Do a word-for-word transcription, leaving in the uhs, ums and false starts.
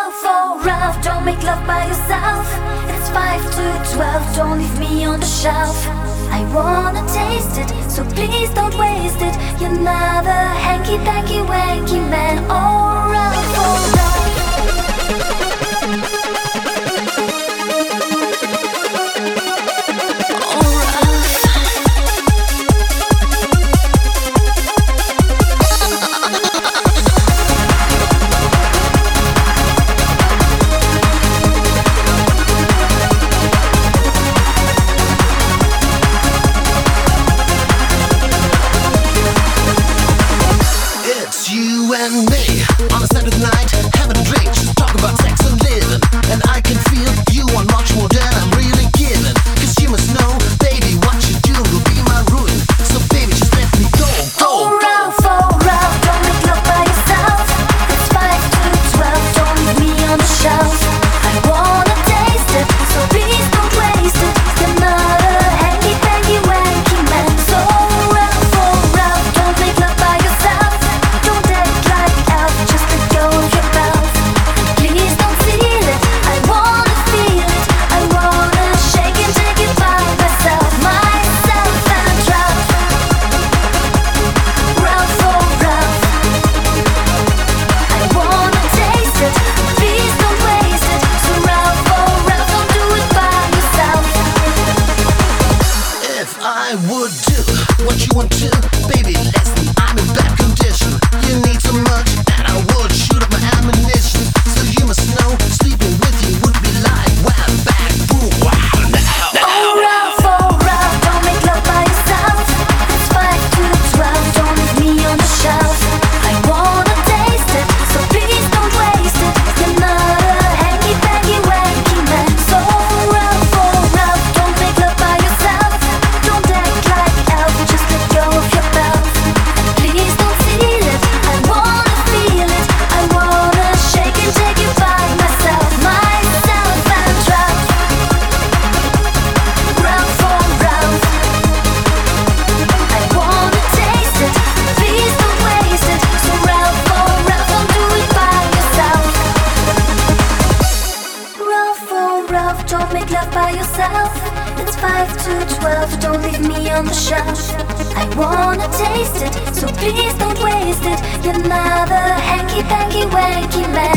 Ralph, oh Ralph, don't make love by yourself. It's five to twelve, don't leave me on the shelf. I wanna taste it, so please don't waste it. You're not a hanky-panky wanky man. Oh Ralph, oh Ralph. You and me on a Saturday night, having a drink, just talk about sex and living. And I can feel you want much more than I'm really giving. Cause you must know, baby, what you do will be my ruin. So baby, just let me go, go, oh, go. Ralph, oh Ralph, don't make love by yourself. It's five to twelve, don't leave me on the shelf. I wanna taste it, so please don't waste it. You're not a hanky-panky wanky man. So Ralph, oh Ralph, don't make love by yourself. Don't act like Alf, just let go of your mouth. Please don't feel it, I wanna feel it. I wanna shake and take it by myself, myself and Ralph. Ralph, oh Ralph, I wanna taste it, please don't waste it. So Ralph, oh Ralph, don't do it by yourself. If I would do what you want to, baby, listen, I'm in bad condition. You need so much that I would shoot up my ammunition. So you must know, sleeping with you would be like wham, bang, boom, wow, now, now. Oh Ralph, oh Ralph, don't make love by yourself. It's five to twelve, don't leave me on the shelf. I wanna taste it, so please don't waste it. You're not a hanky-panky wanky man. So Ralph, oh Ralph, don't make love by yourself. Don't act like Alf, just let go of your mouth. Please don't feel it, I wanna feel it. I wanna shake and take it by myself, myself and Ralph. Ralph, oh Ralph, I wanna taste it, please don't waste it. So Ralph, oh Ralph, don't do it by yourself. Ralph, oh Ralph, don't make love by yourself. It's five to twelve, don't leave me on the shelf. I wanna taste it, so please don't waste it. You're not a hanky-panky wanky man.